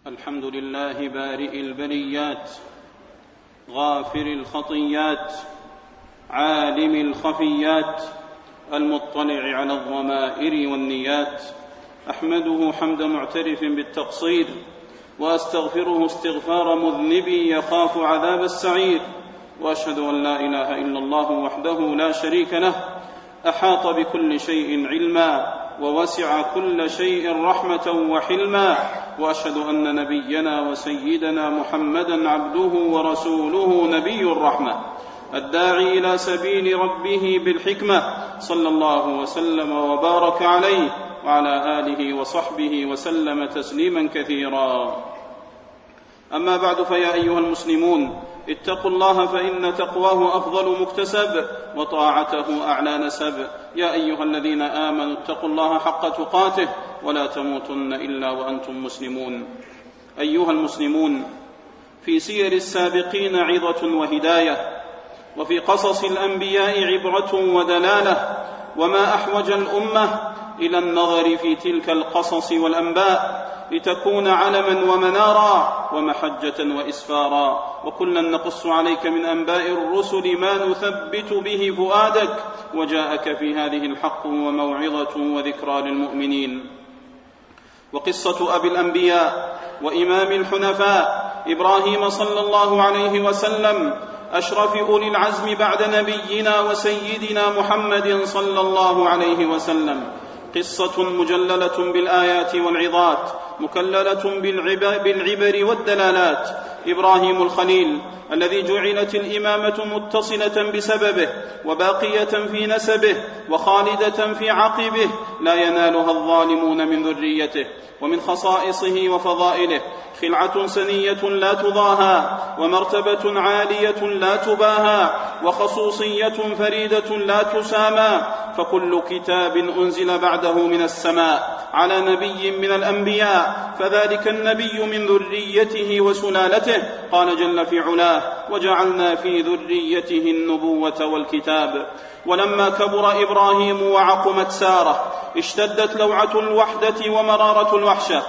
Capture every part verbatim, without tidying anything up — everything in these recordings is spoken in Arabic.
الحمد لله بارئ البريات غافر الخطيات عالم الخفيات المطلع على الضمائر والنيات. أحمده حمد معترف بالتقصير وأستغفره استغفار مذنب يخاف عذاب السعير، وأشهد أن لا إله إلا الله وحده لا شريك له أحاط بكل شيء علما ووسع كل شيء رحمة وحلما، وأشهد أن نبينا وسيدنا محمدا عبده ورسوله نبي الرحمة الداعي إلى سبيل ربه بالحكمة، صلى الله وسلم وبارك عليه وعلى آله وصحبه وسلم تسليما كثيرا. أما بعد، فيا أيها المسلمون، اتقوا الله فإن تقواه أفضل مكتسب وطاعته أعلى نسب. يا أيها الذين آمنوا اتقوا الله حق تقاته ولا تموتن إلا وأنتم مسلمون. أيها المسلمون، في سير السابقين عظة وهداية، وفي قصص الأنبياء عبرة ودلالة، وما أحوج الأمة إلى النظر في تلك القصص والأنباء لتكون علما ومنارا ومحجة وإسفارا. وكلا نقص عليك من أنباء الرسل ما نثبت به فؤادك، وجاءك في هذه الحق وموعظة وذكرى للمؤمنين. وقصة أبي الأنبياء وإمام الحنفاء إبراهيم صلى الله عليه وسلم أشرف أولي العزم بعد نبينا وسيدنا محمد صلى الله عليه وسلم، قصة مجللة بالآيات والعظات، مكللة بالعبر والدلالات. إبراهيم الخليل الذي جعلت الإمامة متصلة بسببه وباقية في نسبه وخالدة في عقبه، لا ينالها الظالمون من ذريته. ومن خصائصه وفضائله خلعة سنية لا تضاهى، ومرتبة عالية لا تباهى، وخصوصية فريدة لا تسامى. فكل كتاب أنزل بعده من السماء على نبي من الأنبياء فذلك النبي من ذريته وسلالته. قال جل في علاه: وجعلنا في ذريته النبوة والكتاب. ولما كبر إبراهيم وعقمت سارة اشتدت لوعة الوحدة ومرارة الوحشة،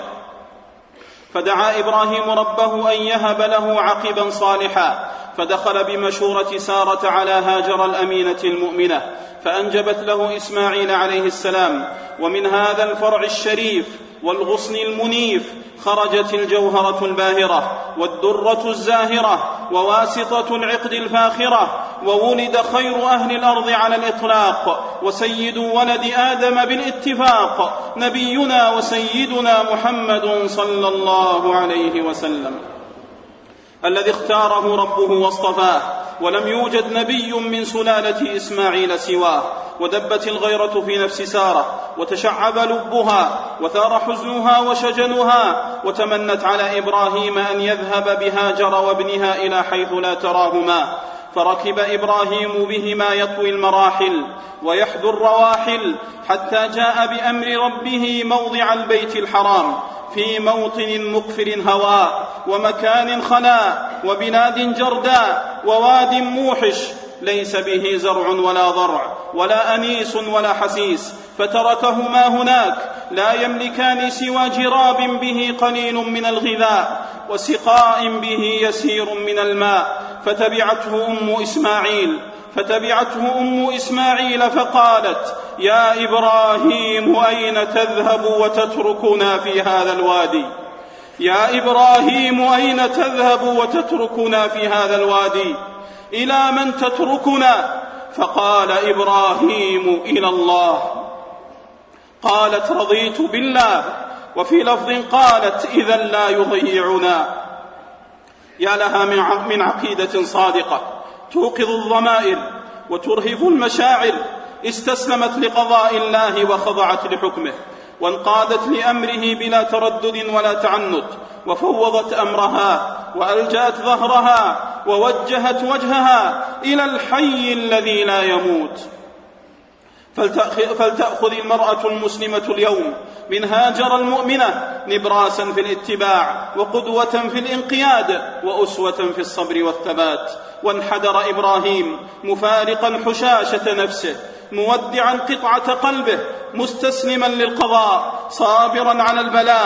فدعا إبراهيم ربه أن يهب له عقبا صالحا، فدخل بمشورة سارة على هاجر الأمينة المؤمنة فأنجبت له إسماعيل عليه السلام. ومن هذا الفرع الشريف والغصن المنيف خرجت الجوهرة الباهرة والدرة الزاهرة وواسطة العقد الفاخرة، وولد خير أهل الأرض على الإطلاق وسيد ولد آدم بالاتفاق، نبينا وسيدنا محمد صلى الله عليه وسلم، الذي اختاره ربه واصطفاه، ولم يوجد نبي من سلالة إسماعيل سواه. ودبت الغيرة في نفس سارة وتشعب لبها وثار حزنها وشجنها، وتمنت على إبراهيم أن يذهب بهاجر وابنها إلى حيث لا تراهما، فركب إبراهيم بهما يطوي المراحل ويحدو الرواحل حتى جاء بأمر ربه موضع البيت الحرام، في موطن مقفر هواء ومكان خلاء وبلاد جرداء وواد موحش ليس به زرع ولا ضرع ولا أنيس ولا حسيس، فتركهما هناك لا يملكان سوى جراب به قليل من الغذاء وسقاء به يسير من الماء. فتبعته أم إسماعيل فتبعته أم إسماعيل فقالت: يا إبراهيم أين تذهب وتتركنا في هذا الوادي؟ يا إبراهيم أين تذهب وتتركنا في هذا الوادي؟ إلى من تتركنا؟ فقال إبراهيم: إلى الله. قالت: رضيت بالله. وفي لفظ قالت: إذا لا يضيعنا. يا لها من عقيدة صادقة توقظ الضمائر وترهف المشاعر، استسلمت لقضاء الله وخضعت لحكمه، وانقادت لأمره بلا تردد ولا تعنت، وفوضت أمرها وألجأت ظهرها ووجهت وجهها إلى الحي الذي لا يموت. فلتأخذ المرأة المسلمة اليوم من هاجر المؤمنة نبراسا في الاتباع وقدوة في الانقياد وأسوة في الصبر والثبات. وانحدر إبراهيم مفارقا حشاشة نفسه مودعا قطعة قلبه مستسلما للقضاء صابرا على البلاء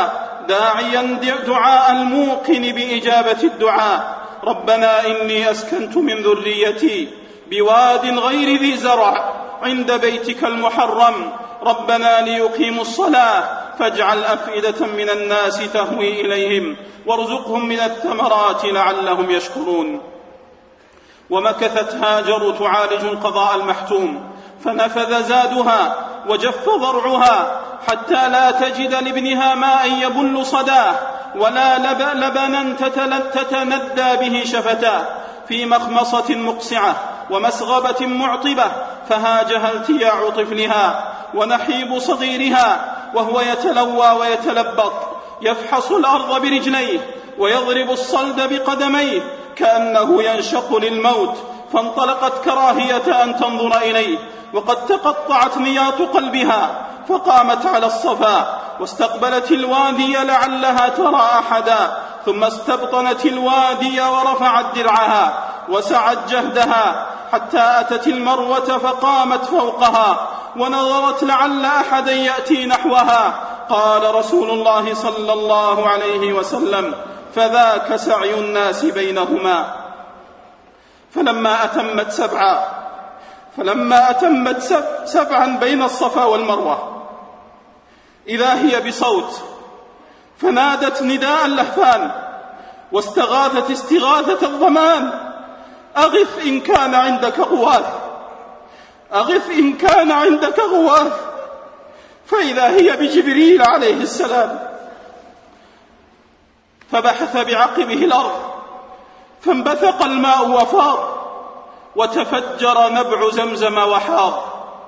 داعيا دعاء الموقن بإجابة الدعاء: ربنا إني أسكنت من ذريتي بواد غير ذي زرع عند بيتك المحرم ربنا ليقيموا الصلاة فاجعل أفئدة من الناس تهوي إليهم وارزقهم من الثمرات لعلهم يشكرون. ومكثت هاجر تعالج القضاء المحتوم، فنفذ زادها وجف ضرعها حتى لا تجد لابنها ماء يبل صداه ولا لبنا تتندى به شفتاه، في مخمصة مقسعة ومسغبة معطبة، فهاجها التياع طفلها ونحيب صغيرها وهو يتلوى ويتلبط يفحص الأرض برجليه ويضرب الصلد بقدميه كأنه ينشق للموت، فانطلقت كراهية أن تنظر إليه وقد تقطعت نياط قلبها، فقامت على الصفا واستقبلت الوادي لعلها ترى أحدا، ثم استبطنت الوادي ورفعت درعها وسعت جهدها حتى أتت المروة فقامت فوقها ونظرت لعل أحدا يأتي نحوها. قال رسول الله صلى الله عليه وسلم: فذاك سعي الناس بينهما. فلما أتمت سبعا فلما أتمت سب سبعا بين الصفا والمروة إذا هي بصوت، فنادت نداء اللهفان واستغاثت استغاثة الضمان: أغث إن كان عندك غواث، أغث إن كان عندك غواث. فإذا هي بجبريل عليه السلام، فبحث بعقبه الأرض فانبثق الماء وفاض وتفجر نبع زمزم وحاض.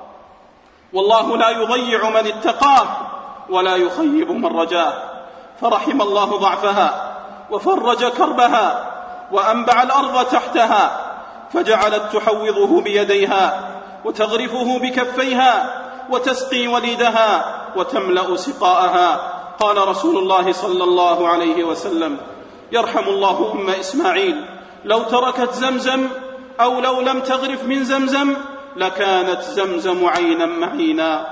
والله لا يضيع من اتقاه ولا يخيب من رجاه، فرحم الله ضعفها وفرج كربها وأنبع الأرض تحتها، فجعلت تحوضه بيديها وتغرفه بكفيها وتسقي وليدها وتملأ سقاءها. قال رسول الله صلى الله عليه وسلم: يرحم الله أم إسماعيل، لو تركت زمزم أو لو لم تغرف من زمزم لكانت زمزم عينا معينا.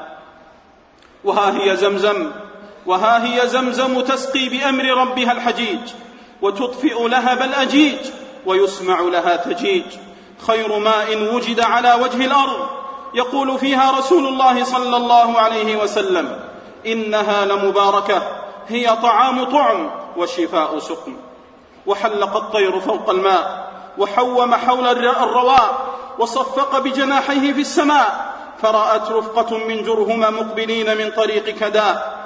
وها هي زمزم وها هي زمزم تسقي بأمر ربها الحجيج وتطفئ لهب الأجيج ويسمع لها تجيج، خير ماء وجد على وجه الأرض. يقول فيها رسول الله صلى الله عليه وسلم: إنها لمباركة، هي طعام طعم وشفاء سقم. وحلق الطير فوق الماء وحوم حول الرواء وصفق بجناحيه في السماء، فرأت رفقة من جرهم مقبلين من طريق كداء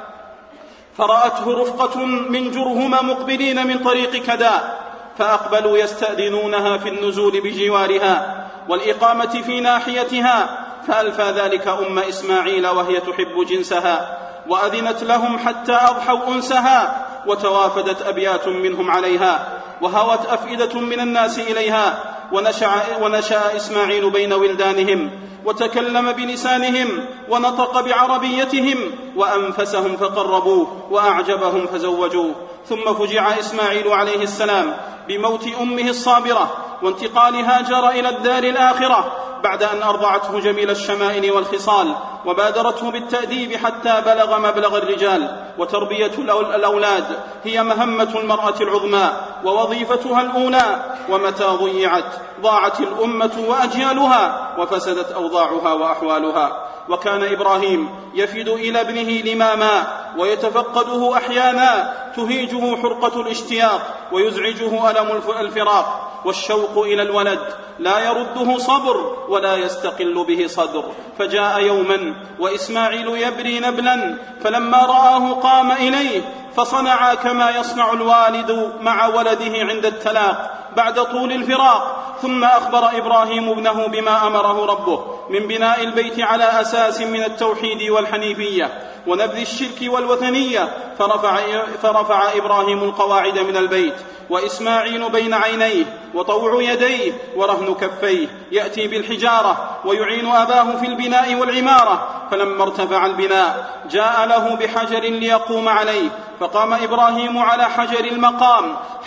فرأته رفقة من جرهم مقبلين من طريق كداء فأقبلوا يستأذنونها في النزول بجوارها والإقامة في ناحيتها، فألفى ذلك أم إسماعيل وهي تحب جنسها، وأذنت لهم حتى أضحوا أنسها، وتوافدت أبيات منهم عليها، وهوت أفئدة من الناس إليها، ونشأ, ونشأ إسماعيل بين ولدانهم، وتكلم بلسانهم، ونطق بعربيتهم، وأنفسهم فقربوه، وأعجبهم فزوجوه. ثم فجع إسماعيل عليه السلام بموت أمه الصابرة وانتقال هاجر إلى الدار الآخرة بعد أن أرضعته جميل الشمائل والخصال، وبادرته بالتأديب حتى بلغ مبلغ الرجال. وتربية الأولاد هي مهمة المرأة العظمى ووظيفتها الأولى، ومتى ضيعت ضاعت الأمة وأجيالها وفسدت أوضاعها وأحوالها. وكان إبراهيم يفد إلى ابنه لماما ويتفقده أحيانا، تهيجه حرقة الاشتياق ويزعجه ألم الفراق، والشوق إلى الولد لا يرده صبر ولا يستقل به صدر. فجاء يوما وإسماعيل يبري نبلا، فلما رآه قام إليه فصنع كما يصنع الوالد مع ولده عند التلاق بعد طول الفراق. ثم أخبر إبراهيم ابنه بما أمره ربه من بناء البيت على أساس من التوحيد والحنيفية ونبذ الشرك والوثنية، فرفع, فرفع إبراهيم القواعد من البيت، وإسماعيل بين عينيه وطوع يديه ورهن كفيه يأتي بالحجارة ويعين أباه في البناء والعمارة. فلما ارتفع البناء جاء له بحجر ليقوم عليه، فقام إبراهيم على حجر المقام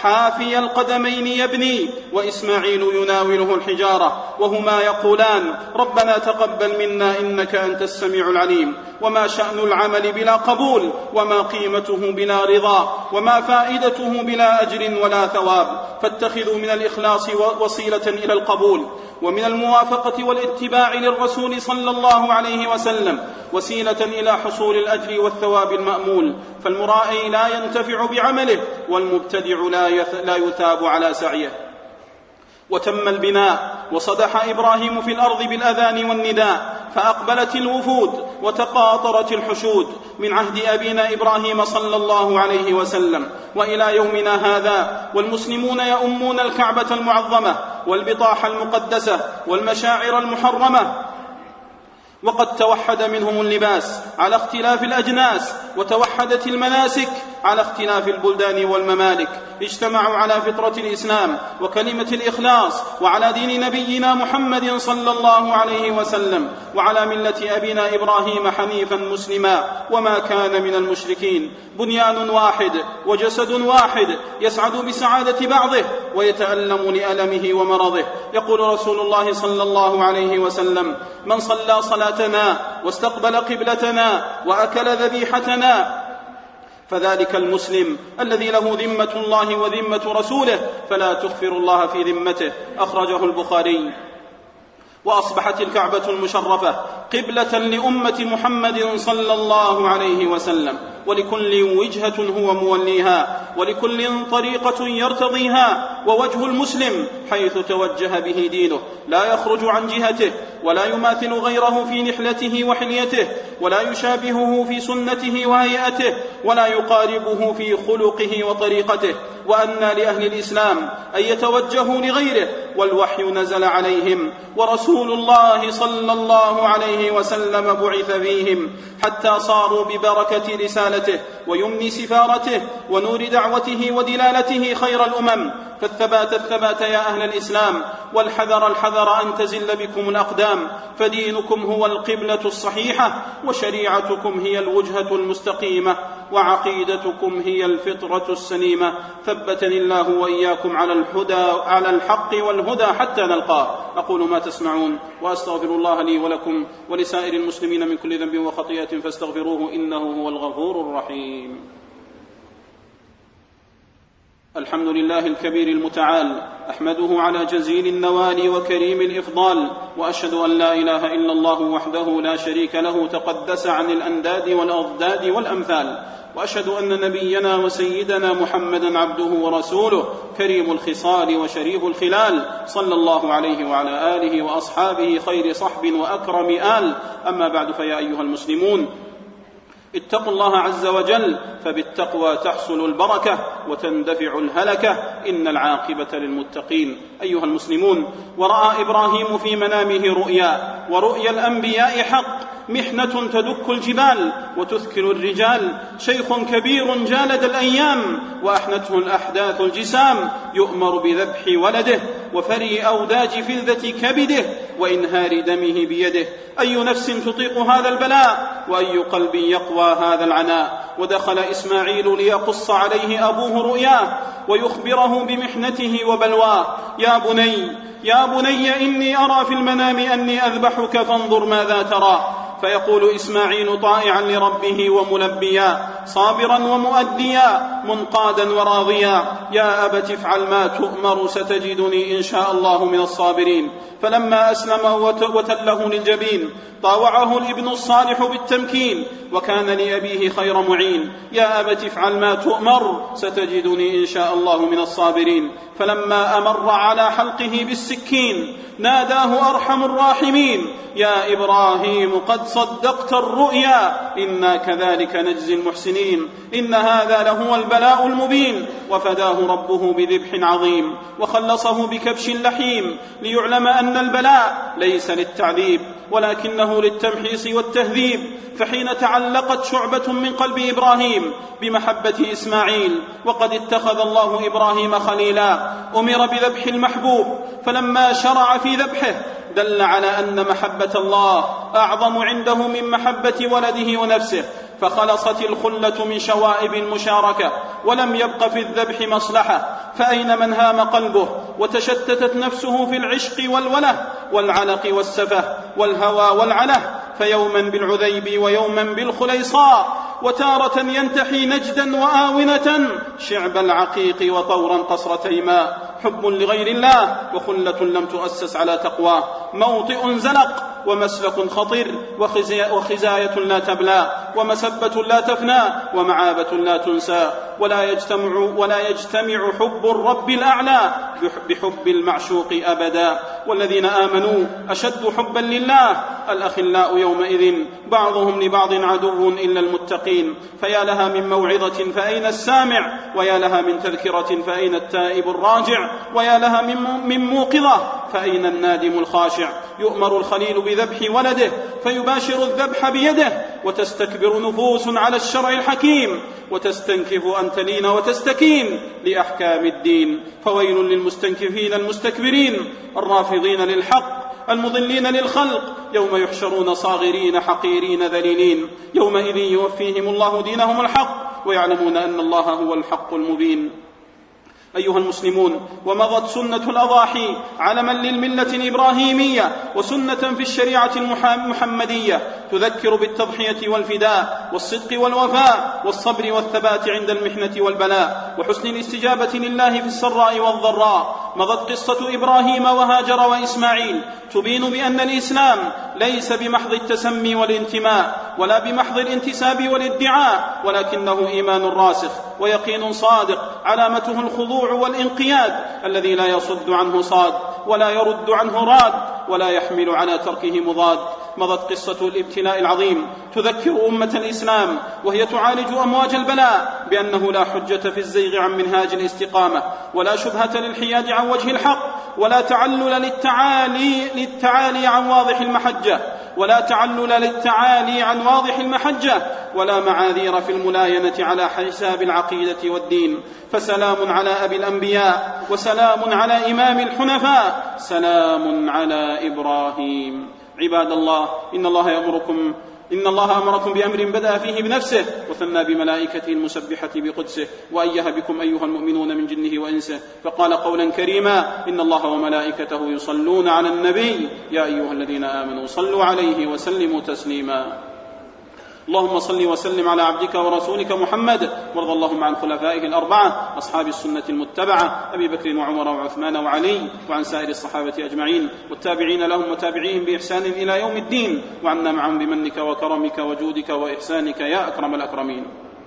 حافي القدمين يبني، وإسماعيل يناوله الحجارة، وهما يقولان: ربنا تقبل منا إنك أنت السميع العليم. وما شأن العمل بلا قبول؟ وما قيمته بلا رضا؟ وما فائدته بلا أجر ولا ثواب؟ فاتخذوا من الإخلاص وسيلة إلى القبول، ومن الموافقة والاتباع للرسول صلى الله عليه وسلم وسيلة إلى حصول الأجر والثواب المأمول. فالمرائي لا ينتفع بعمله، والمبتدع لا يثاب على سعيه. وتم البناء، وصدح إبراهيم في الأرض بالأذان والنداء، فأقبلت الوفود وتقاطرت الحشود من عهد أبينا إبراهيم صلى الله عليه وسلم وإلى يومنا هذا، والمسلمون يؤمون الكعبة المعظمة والبطاح المقدسة والمشاعر المحرمة، وقد توحد منهم اللباس على اختلاف الأجناس، وتوحدت المناسك على اختلاف البلدان والممالك. اجتمعوا على فطرة الإسلام وكلمة الإخلاص، وعلى دين نبينا محمد صلى الله عليه وسلم، وعلى ملة أبينا إبراهيم حنيفا مسلما وما كان من المشركين. بنيان واحد وجسد واحد يسعد بسعادة بعضه ويتألم لألمه ومرضه. يقول رسول الله صلى الله عليه وسلم: من صلى صلاتنا واستقبل قبلتنا وأكل ذبيحتنا فذلك المسلم الذي له ذمة الله وذمة رسوله، فلا تغفر الله في ذمته. أخرجه البخاري. وأصبحت الكعبة المشرفة قبلة لأمة محمد صلى الله عليه وسلم، ولكل وجهة هو موليها، ولكل طريقة يرتضيها، ووجه المسلم حيث توجه به دينه لا يخرج عن جهته، ولا يماثل غيره في نحلته وحليته، ولا يشابهه في سنته وهيئته، ولا يقاربه في خلقه وطريقته. وأن لأهل الإسلام أن يتوجهوا لغيره، والوحي نزل عليهم، ورسول الله صلى الله عليه وسلم بعث فيهم، حتى صاروا ببركة رسالته ويمن سفارته ونور دعوته ودلالته خير الأمم. فالثبات الثبات يا أهل الإسلام، والحذر الحذر أن تزل بكم الأقدام، فدينكم هو القبلة الصحيحة، وشريعتكم هي الوجهة المستقيمة، وعقيدتكم هي الفطرة السليمة. ثبتني الله وإياكم على الهدى على الحق والهدى حتى نلقاه. أقول ما تسمعون، وأستغفر الله لي ولكم ولسائر المسلمين من كل ذنب وخطيئة فاستغفروه إنه هو الغفور الرحيم. الحمد لله الكبير المتعال، أحمده على جزيل النوال وكريم الإفضال، وأشهد أن لا إله إلا الله وحده لا شريك له تقدس عن الأنداد والأضداد والأمثال، وأشهد أن نبينا وسيدنا محمدا عبده ورسوله كريم الخصال وشريف الخلال، صلى الله عليه وعلى آله وأصحابه خير صحب وأكرم آل. أما بعد، فيا أيها المسلمون، اتقوا الله عز وجل، فبالتقوى تحصل البركة وتندفع الهلكة، إن العاقبة للمتقين. أيها المسلمون، ورأى إبراهيم في منامه رؤيا، ورؤيا الأنبياء حق، محنة تدك الجبال وتثكل الرجال، شيخ كبير جالد الأيام وأحنته الأحداث الجسام، يؤمر بذبح ولده وفري أوداج فلذة كبده وإنهار دمه بيده. أي نفس تطيق هذا البلاء، وأي قلب يقوى هذا العناء؟ ودخل إسماعيل ليقص عليه أبوه رؤياه ويخبره بمحنته وبلواه. يا بني يا بني إني أرى في المنام أني أذبحك فانظر ماذا ترى. فيقول إسماعيل طائعا لربه وملبيا، صابرا ومؤديا، منقادا وراضيا: يا أبت افعل ما تؤمر ستجدني إن شاء الله من الصابرين. فلما أسلم وتله للجبين طاوعه الابن الصالح بالتمكين، وكان لأبيه خير معين: يا أبت افعل ما تؤمر ستجدني إن شاء الله من الصابرين. فلما أمر على حلقه بالسكين ناداه أرحم الراحمين: يا إبراهيم قد صدقت الرؤيا، إنا كذلك نجزي المحسنين، إن هذا لهو البلاء المبين. وفداه ربه بذبح عظيم، وخلصه بكبش لحيم، ليعلم أن البلاء ليس للتعذيب ولكنه للتمحيص والتهذيب. فحين تعلقت شعبة من قلب إبراهيم بمحبة إسماعيل، وقد اتخذ الله إبراهيم خليلا، أمر بذبح المحبوب، فلما شرع في ذبحه دل على أن محبة الله أعظم عنده من محبة ولده ونفسه، فخلصت الخلة من شوائب المشاركة، ولم يبق في الذبح مصلحة، فأين من هام قلبه وتشتتت نفسه في العشق والوله والعلق والسفه والهوى والعله، فيوما بالعذيب ويوما بالخليصاء، وتارة ينتحي نجدا وآونة شعب العقيق وطورا قصر تيماء. حب لغير الله وخلة لم تؤسس على تقواه، موطئ زلق ومسلك خطير، وخزاية لا تبلى، ومسبة لا تفنى، ومعابة لا تنسى. ولا يجتمع, ولا يجتمع حب الرب الأعلى بحب المعشوق أبدا. والذين آمنوا أشد حبا لله، الأخلاء يومئذ بعضهم لبعض عدو إلا المتقين. فيا لها من موعظة فأين السامع، ويا لها من تذكرة فأين التائب الراجع، ويا لها من موقظة فأين النادم الخاشع. يؤمر الخليل بذبح ولده فيباشر الذبح بيده، وتستكبر نفوس على الشرع الحكيم، وتستنكف أن تلين وتستكين لأحكام الدين. فويل للمستنكفين المستكبرين الرافضين للحق المضلين للخلق، يوم يحشرون صاغرين حقيرين ذليلين. يومئذ يوفيهم الله دينهم الحق، ويعلمون أن الله هو الحق المبين. أيها المسلمون، ومضت سنة الأضاحي علما للملة الإبراهيمية وسنة في الشريعة المحمدية تذكر بالتضحية والفداء والصدق والوفاء والصبر والثبات عند المحنة والبلاء وحسن الاستجابة لله في السراء والضراء. مضت قصة إبراهيم وهاجر وإسماعيل تبين بأن الإسلام ليس بمحض التسمي والانتماء ولا بمحض الانتساب والادعاء، ولكنه إيمان راسخ ويقين صادق علامته الخضوع والانقياد الذي لا يصد عنه صاد ولا يرد عنه راد ولا يحمل على تركه مضاد. مضت قصة الابتلاء العظيم تذكر أمة الإسلام وهي تعالج أمواج البلاء بأنه لا حجة في الزيغ عن منهاج الاستقامة، ولا شبهة للحياد عن وجه الحق، ولا تعلل للتعالي, للتعالي عن واضح المحجة ولا تعلل للتعالي عن واضح المحجة ولا معاذير في الملاينة على حساب العقيدة والدين. فسلام على أبي الأنبياء، وسلام على إمام الحنفاء، سلام على إبراهيم. عباد الله، إن الله يأمركم إن الله أمركم بأمر بدأ فيه بنفسه وثنى بملائكته المسبحة بقدسه، وأيه بكم أيها المؤمنون من جنه وإنسه، فقال قولا كريما: إن الله وملائكته يصلون على النبي يا أيها الذين آمنوا صلوا عليه وسلموا تسليما. اللهم صل وسلم على عبدك ورسولك محمد، وارض اللهم عن خلفائه الأربعة أصحاب السنة المتبعة أبي بكر وعمر وعثمان وعلي، وعن سائر الصحابة أجمعين والتابعين لهم وتابعيهم بإحسان إلى يوم الدين، وعنا معهم بمنك وكرمك وجودك وإحسانك يا أكرم الأكرمين.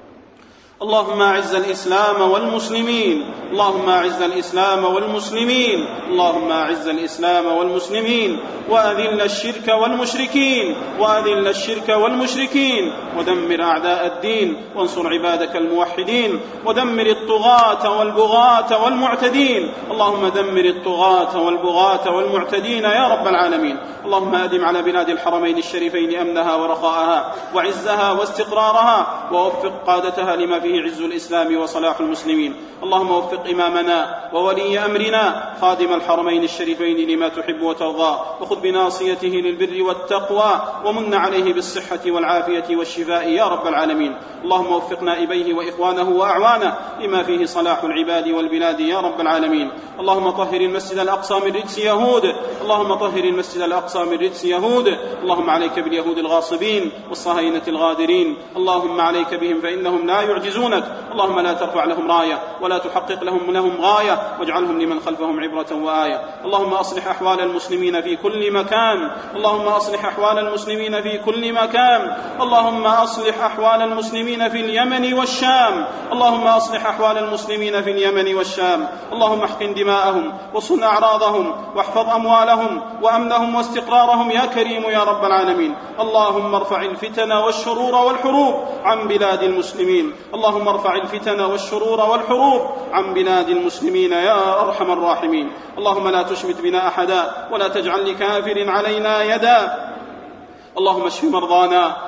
اللهم أعز الإسلام والمسلمين اللهم أعز الإسلام والمسلمين اللهم أعز الإسلام والمسلمين وأذل الشرك والمشركين وأذل الشرك والمشركين ودمر أعداء الدين وانصر عبادك الموحدين ودمر الطغاة والبغاة والمعتدين. اللهم دمر الطغاة والبغاة والمعتدين يا رب العالمين. اللهم أدم على بلاد الحرمين الشريفين أمنها ورخاءها وعزها واستقرارها، ووفق قادتها لما فيه عز الإسلام وصلاح المسلمين. اللهم وفق إمامنا وولي أمرنا خادم الحرمين الشريفين لما تحب وترضى، وخذ بناصيته للبر والتقوى، ومن عليه بالصحة والعافية والشفاء يا رب العالمين. اللهم وفق نائبيه وإخوانه وأعوانه لما فيه صلاح العباد والبلاد يا رب العالمين. اللهم طهر المسجد الأقصى من رجس يهود اللهم طهر المسجد الأقصى من رجس يهود اللهم عليك باليهود الغاصبين والصهاينة الغادرين، اللهم عليك بهم فإنهم لا يعجزونك. اللهم لا ترفع لهم راية ولا تحقق لهم لهم غاية، واجعلهم لمن خلفهم عبرة وآية. اللهم أصلح أحوال المسلمين في كل مكان اللهم أصلح أحوال المسلمين في كل مكان اللهم أصلح أحوال المسلمين في اليمن والشام اللهم أصلح أحوال المسلمين في اليمن والشام اللهم احقن دماءهم وصن أعراضهم واحفظ أموالهم وأمنهم واستقرارهم يا كريم يا رب العالمين. اللهم ارفع الفتن والشرور والحروب عن بلاد المسلمين اللهم ارفع الفتن والشرور والحروب عن بلاد المسلمين يا أرحم الراحمين. اللهم لا تشمت بنا أحدا ولا تجعل لكافر علينا يدا. اللهم اشف مرضانا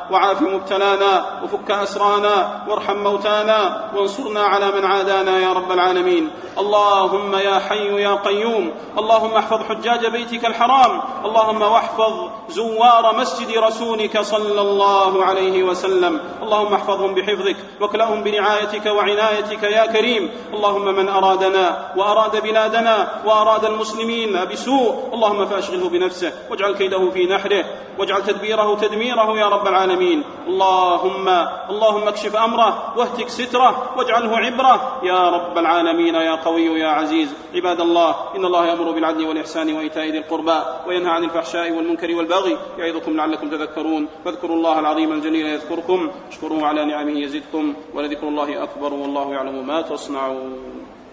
وعاف مبتلانا وفك أسرانا وارحم موتانا وانصرنا على من عادانا يا رب العالمين. اللهم يا حي يا قيوم، اللهم احفظ حجاج بيتك الحرام، اللهم واحفظ زوار مسجد رسولك صلى الله عليه وسلم، اللهم احفظهم بحفظك واكلأهم برعايتك وعنايتك يا كريم. اللهم من أرادنا وأراد بلادنا وأراد المسلمين بسوء اللهم فأشغله بنفسه واجعل كيده في نحره واجعل تدبيره تدميره يا رب العالمين. اللهم اللهم اكشف أمره واهتك ستره واجعله عبرة يا رب العالمين يا قوي يا عزيز. عباد الله، إن الله يأمر بالعدل والإحسان وإيتاء ذي القربى وينهى عن الفحشاء والمنكر والبغي يعظكم لعلكم تذكرون. فاذكروا الله العظيم الجليل يذكركم، اشكروه على نعمه يزدكم، ولذكر الله أكبر والله يعلم ما تصنعون.